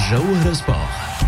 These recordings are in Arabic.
جوهر سبور.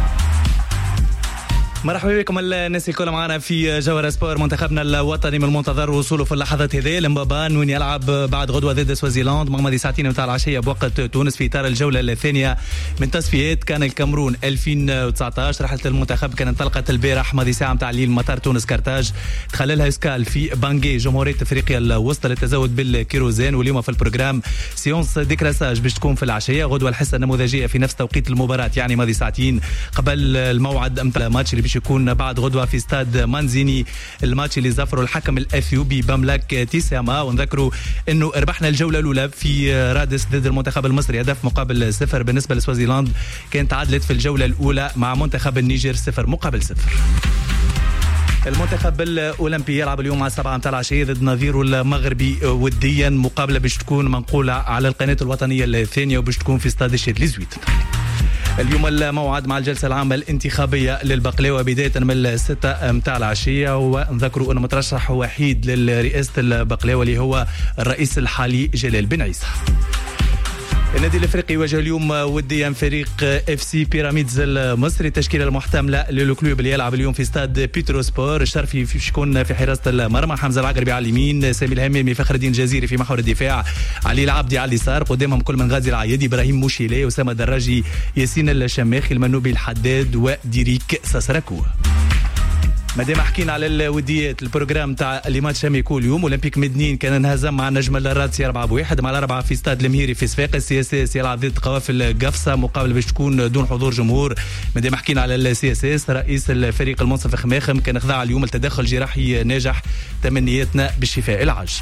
مرحبا بكم الناس الكل معنا في جوهر سبور. منتخبنا الوطني من المنتظر وصوله في اللحظات هذه لمبابان وين يلعب بعد غدوه ضد سوازيلاند مغمضي ساعتين متاع العشيه بوقت تونس في اطار الجوله الثانيه من تصفيات كان الكامرون 2019. رحله المنتخب كانت انطلقت البارح ماضي ساعه متاع الليل مطار تونس كرتاج، تخللها اسكال في بانجي جمهوريه افريقيا الوسطى للتزود بالكيروزين. واليوم في البروجرام سيونس ديكراساج باش تكون في العشيه، غدوه الحصه النموذجيه في نفس توقيت المباراه يعني ماضي ساعتين قبل الموعد نتاع الماتش اللي باش يكون بعد غدوه في استاد مانزيني، الماتش اللي زفروا الحكم الاثيوبي بملك تيساما. ونذكروا انه ربحنا الجوله الاولى في رادس ضد المنتخب المصري هدف مقابل 0. بالنسبه لسوازيلاند كانت تعادلت في الجوله الاولى مع منتخب النيجر 0-0. المنتخب الاولمبي يلعب اليوم على 7 متاع العشيه ضد نظيره المغربي وديا، مقابله باش تكون منقوله على القناه الوطنيه الثانيه وباش تكون في استاد الشيت لزويت. اليوم الموعد مع الجلسة العامة الانتخابية للبقلاوة بداية من 6 متاع العشية، ونذكروا أنه مترشح وحيد لرئاسة البقلاوة اللي هو الرئيس الحالي جلال بن عيسى. النادي الافريقي يواجه اليوم وديا فريق اف سي بيراميدز المصري. التشكيله المحتمله للكلوب اللي يلعب اليوم في استاد بيترو سبور. الشرفي يكون في حراسه المرمى، حمزه العقربي على اليمين، سامي الهمامي، فخر الدين الجزيري في محور الدفاع، علي العبدي على اليسار، قدامهم كل من غازي العيادي، ابراهيم موشيلي، اسامه دراجي، ياسين الشماخي، المنوبي الحداد وديريك ساسراكو. مادام حكينا على الوديات، البروجرام تاع اللي ماتش يكون اليوم اولمبيك مدنين كان انهزم مع النجم الرادسي 4-1 مع الاربعه في استاد المهيري في صفاقس. السي اس اس يلعب ضد قوافل قفصه مقابله باش تكون دون حضور جمهور. مادام حكينا على السي اس اس، رئيس الفريق المنصف خماخم كان خضع اليوم لتدخل جراحي ناجح، تمنياتنا بالشفاء العاجل.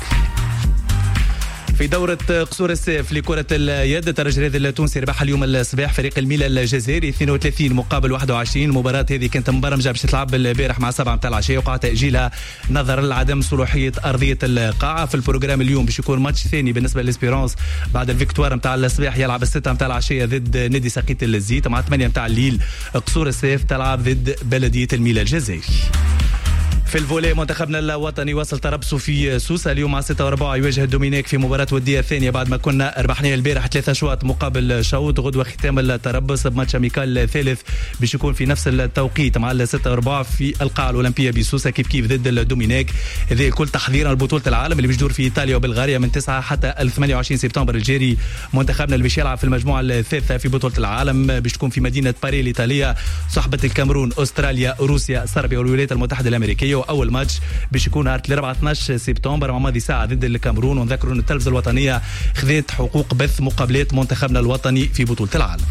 في دورة قصور السيف لكرة اليد، الترجي الرياضي التونسي ربح اليوم الصباح فريق الميلا الجزائري 32 مقابل 21. المباراة هذه كانت مبرمجة باش تلعب البارح مع 7 متاع العشية، وقع تأجيلها نظرا لعدم صلاحية أرضية القاعة. في البروجرام اليوم باش يكون ماتش ثاني بالنسبة للإسبيرونس بعد الفيكتوار متاع الصباح، يلعب 6 متاع العشية ضد نادي سقيط الزيت، مع 8 متاع الليل قصور السيف تلعب ضد بلدية الميلا الجزائري. في الفولي منتخبنا الوطني وصل تربصه في سوسة اليوم مع 6-4 يواجه الدومينيك في مباراة ودية ثانية بعد ما كنا ربحناه البارح 3 أشواط مقابل شوط. غدوة ختام التربص بماتش اميكال ثالث باش يكون في نفس التوقيت مع 6-4 في القاعة الأولمبية بسوسة كيف ضد الدومينيك. هذه الكل تحضيرا لبطولة العالم اللي باش تدور في إيطاليا وبلغاريا من 9 حتى 28 سبتمبر الجاري. منتخبنا اللي باش يلعب في المجموعة الثالثة في بطولة العالم باش تكون في مدينة باريس الإيطالية، صحبة الكاميرون، أستراليا، روسيا، صربيا والولايات المتحدة الأمريكية. وأول ماتش باش يكون نهار 12 سبتمبر مع ماضي ساعة ضد الكاميرون. ونذكروا أن التلفزة الوطنية خذت حقوق بث مقابلات منتخبنا الوطني في بطولة العالم.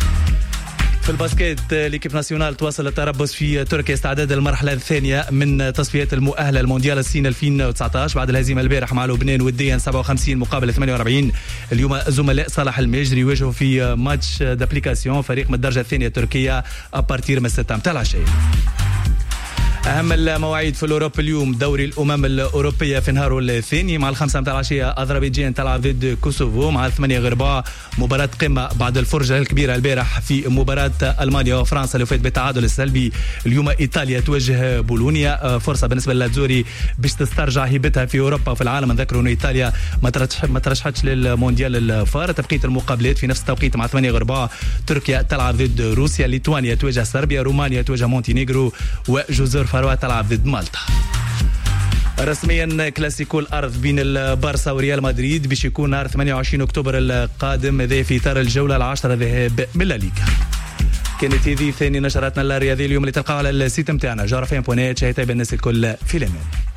في الباسكيت ليكيب ناسيونال تواصل التربص في تركيا استعداد المرحلة الثانية من تصفيات المؤهلة المونديال الصين 2019 بعد الهزيمة البارح مع لبنان وديا 57 مقابل 48. اليوم زملاء صالح المجري يواجهوا في ماتش دابليكاسيون فريق من الدرجة الثانية تركيا أبارتير من 6 متاع العشية. أهم المواعيد في الأوروبا اليوم، دوري الأمم الأوروبية في نهاره الثاني مع 5 متاع العشية أذربيجان تلعب ضد كوسوفو، مع 8 مباراة قمة بعد الفرجة الكبيرة البارح في مباراة ألمانيا وفرنسا اللي فات بالتعادل السلبي. اليوم إيطاليا تواجه بولونيا، فرصة بالنسبة للاتزوري باش تسترجع هيبتها في أوروبا وفي العالم. نذكروا أن إيطاليا ما ترشحتش للمونديال الفار. تبقية المقابلات في نفس التوقيت مع 8 تركيا تلعب ضد روسيا، ليتوانيا تواجه صربيا، رومانيا تواجه مونتينيغرو، وجزر فاروا تلعب ضد مالطا. رسميا كلاسيكو الارض بين البارسا وريال مدريد باش يكون نهار 28 اكتوبر القادم، هذا في اطار الجوله العاشره ذهاب من لا ليغا. كانت هذه ثاني نشراتنا الرياضيه اليوم اللي تلقاها على السيت نتاعنا جارفين.net. شهيتها بالناس الكل في الامان.